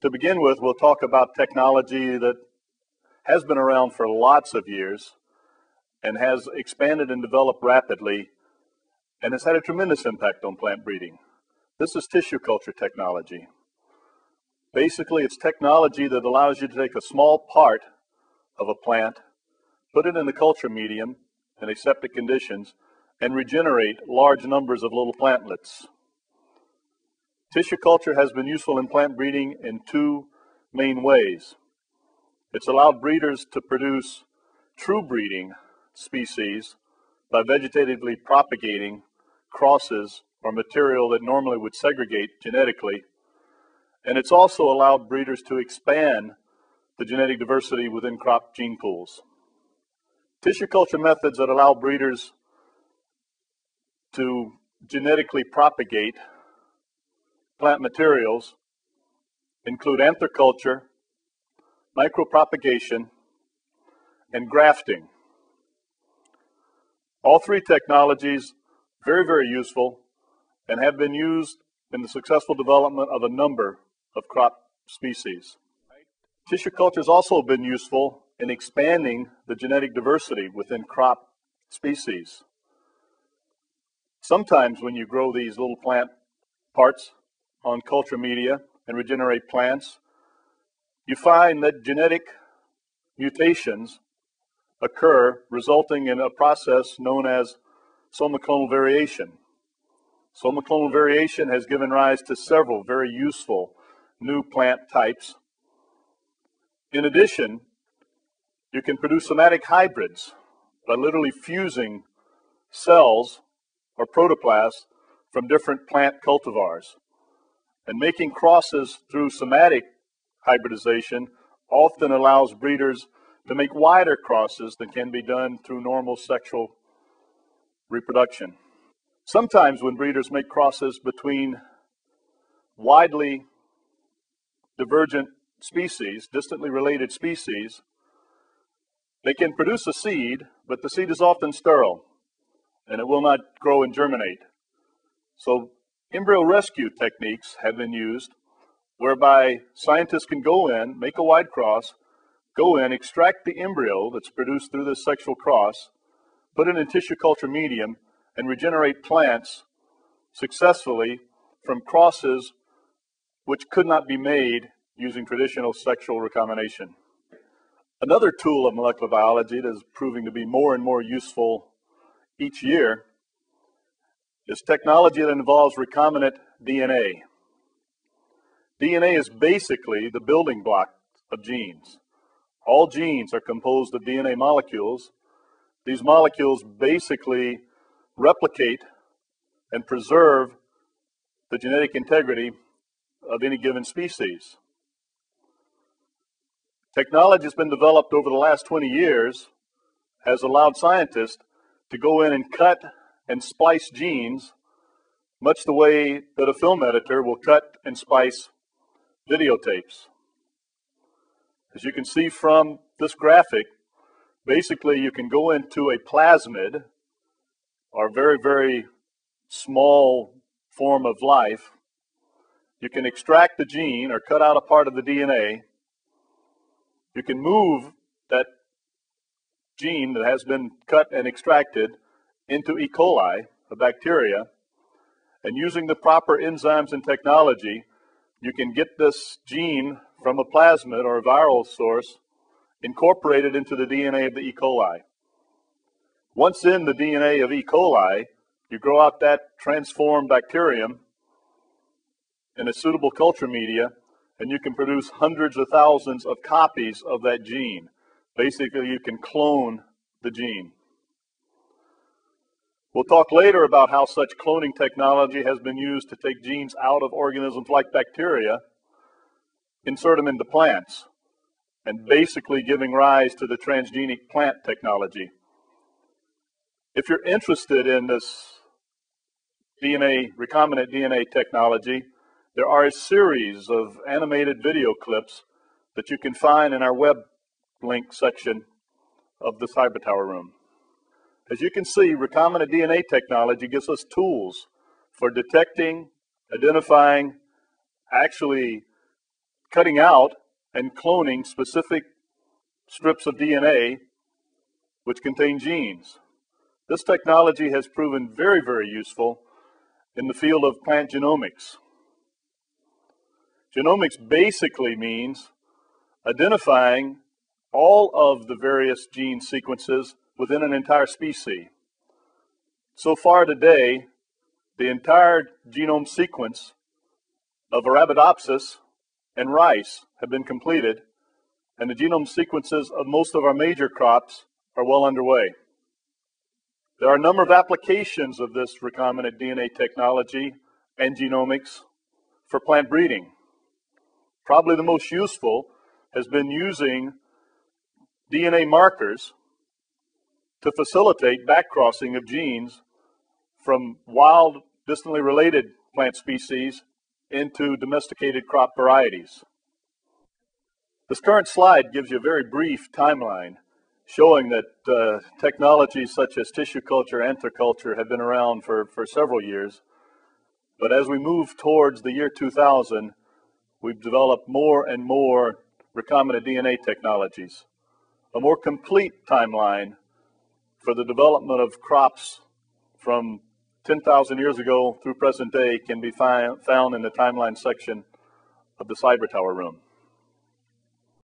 To begin with, we'll talk about technology that has been around for lots of years and has expanded and developed rapidly and has had a tremendous impact on plant breeding. This is tissue culture technology. Basically, it's technology that allows you to take a small part of a plant, put it in the culture medium in aseptic conditions, and regenerate large numbers of little plantlets. Tissue culture has been useful in plant breeding in two main ways. It's allowed breeders to produce true breeding species by vegetatively propagating crosses or material that normally would segregate genetically. And it's also allowed breeders to expand the genetic diversity within crop gene pools. Tissue culture methods that allow breeders to genetically propagate plant materials include anther culture, micropropagation, and grafting. All three technologies very, very useful and have been used in the successful development of a number of crop species. Tissue culture has also been useful in expanding the genetic diversity within crop species. Sometimes when you grow these little plant parts on culture media and regenerate plants, you find that genetic mutations occur, resulting in a process known as somaclonal variation. Somaclonal variation has given rise to several very useful new plant types. In addition, you can produce somatic hybrids by literally fusing cells or protoplasts from different plant cultivars. And making crosses through somatic hybridization often allows breeders to make wider crosses than can be done through normal sexual reproduction. Sometimes when breeders make crosses between widely divergent species, distantly related species, they can produce a seed, but the seed is often sterile and it will not grow and germinate. So embryo rescue techniques have been used whereby scientists can go in, make a wide cross, go in, extract the embryo that's produced through this sexual cross, put it in tissue culture medium, and regenerate plants successfully from crosses which could not be made using traditional sexual recombination. Another tool of molecular biology that is proving to be more and more useful each year is technology that involves recombinant DNA. DNA is basically the building block of genes. All genes are composed of DNA molecules. These molecules basically replicate and preserve the genetic integrity of any given species. Technology has been developed over the last 20 years, has allowed scientists to go in and cut and splice genes much the way that a film editor will cut and splice videotapes. As you can see from this graphic, basically you can go into a plasmid, or very, very small form of life. You can extract the gene or cut out a part of the DNA. You can move that gene that has been cut and extracted into E. coli, a bacteria, and using the proper enzymes and technology, you can get this gene from a plasmid or a viral source incorporated into the DNA of the E. coli. Once in the DNA of E. coli, you grow out that transformed bacterium in a suitable culture media, and you can produce hundreds of thousands of copies of that gene. Basically, you can clone the gene. We'll talk later about how such cloning technology has been used to take genes out of organisms like bacteria, insert them into plants, and basically giving rise to the transgenic plant technology. If you're interested in this recombinant DNA technology, there are a series of animated video clips that you can find in our web link section of this Hybrid Tower room. As you can see, recombinant DNA technology gives us tools for detecting, identifying, actually cutting out and cloning specific strips of DNA which contain genes. This technology has proven very, very useful in the field of plant genomics. Genomics basically means identifying all of the various gene sequences within an entire species. So far today, the entire genome sequence of Arabidopsis and rice have been completed, and the genome sequences of most of our major crops are well underway. There are a number of applications of this recombinant DNA technology and genomics for plant breeding. Probably the most useful has been using DNA markers to facilitate backcrossing of genes from wild, distantly related plant species into domesticated crop varieties. This current slide gives you a very brief timeline showing that technologies such as tissue culture and anthroculture have been around for several years. But as we move towards the year 2000, we've developed more and more recombinant DNA technologies. A more complete timeline for the development of crops from 10,000 years ago through present day can be found in the timeline section of the Cyber Tower room.